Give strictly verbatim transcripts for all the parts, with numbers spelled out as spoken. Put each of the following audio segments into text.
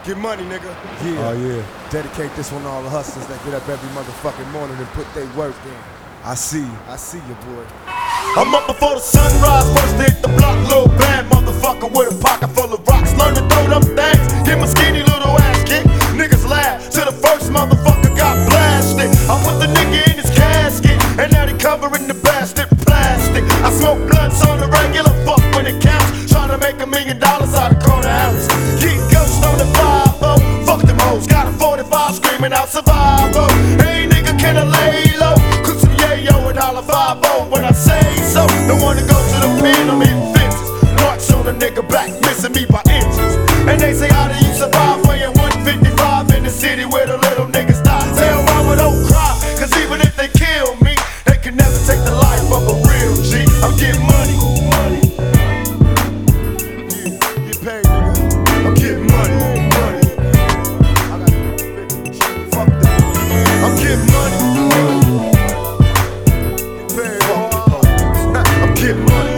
Get money, nigga. Yeah. Oh, yeah. Dedicate this one to all the hustlers that get up every motherfucking morning and put their work in. I see you. I see you, boy. I'm up before the sunrise, first to hit the block, little bad motherfucker with a pocket full of rocks. Learn to throw them things, get my skinny little ass kicked. Niggas laugh till the first motherfucker got blasted. I put the nigga in his casket, and now they covering the bastard plastic. I smoke blunts on the regular, fuck when it counts. Trying to make a million dollars out of quarter ounce. Keep ghost on the five oh, fuck them hoes. Got a forty-five screaming out survival. Hey nigga, can I lay low? Cook some yayo and holla five oh when I say so. Don't wanna go to the pen, I'm hitting fences. Marks on a nigga back, missing me by inches. And they say, how do you survive weighing one fifty-five in the city where the little niggas die? Tell mama don't cry, cause even if they kill me, they can never take the life of a real G. I'm getting money, money. Yeah, get paid, nigga. I'm getting money, money. I got fifty. Fuck that. I'm getting money, Get paid, oh. I'm getting money.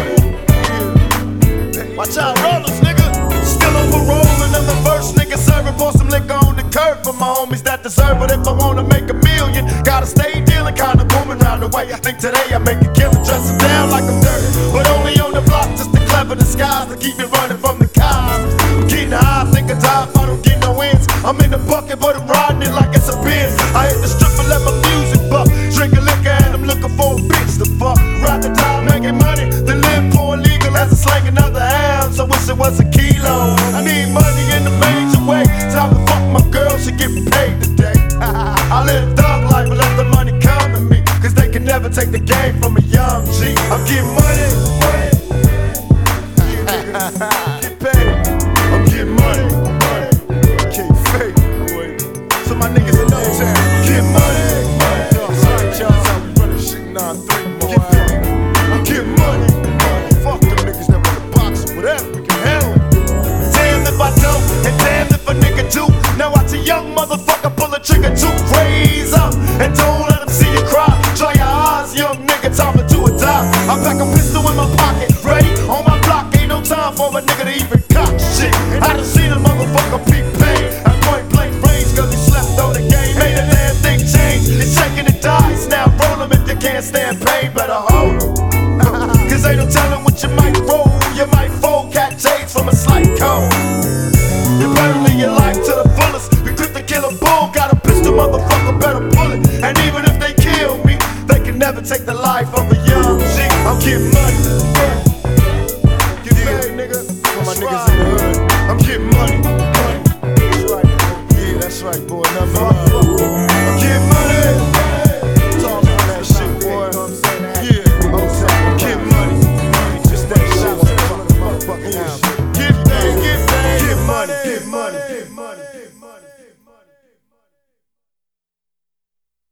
Watch out, rollers, nigga. Still on parole, and I'm the first nigga serving. Pour some liquor on the curb for my homies that deserve it. If I wanna make a million, gotta stay dealing, kinda booming round the way. I think today I make a killing, dressing down like I'm dirty, but only on the block, just the clever disguise to keep me running from the cops. I'm getting high, think I die if I don't get no ends. I'm in the bucket, but I'm riding it like it's a Benz. I hit the strip and let my music buck, drinking liquor and I'm looking for a bitch to fuck. Ride the time, making money, then live for illegal as a slang another ounce. I wish it was a kilo. I need money in a major way. Time to fuck my girl, she get paid today. I live thug life, but let the money come to me, cause they can never take the game from a young G. I'm getting money, money. Get paid. I'm getting money, money. Can't fake, boy. So my niggas in no town, get money, money. That's right, y'all. That's how we run this shit nine three, boy. Get paid. I'm getting money, money. Fuck them niggas that wanna box or whatever. We can handle it. Damn if I don't, and damn if a nigga do. Now watch a young motherfucker pull a trigger to raise up, and don't let him see you cry. Dry your eyes, young nigga, time to do or die. I pack a pistol in my pocket, ready on my block. Ain't no time for a nigga to even cock shit. I done seen a motherfucker be paid at point blank range, cause he slept on the game. Made a damn thing change, it's shaking the dice. Now roll 'em if you can't stand pain, better hold 'em. Cause ain't no telling what you might roll. You might fold, catch AIDS from a slight cold. You better live your life to the fullest. Be quick to kill a bull, got a pistol, motherfucker, better pull it. And even if they kill me, they can never take the life of a young G. I'm getting money. Get paid, nigga. For my niggas in the hood. I'm getting money. That's right. Yeah, that's right, boy. Nothing but love.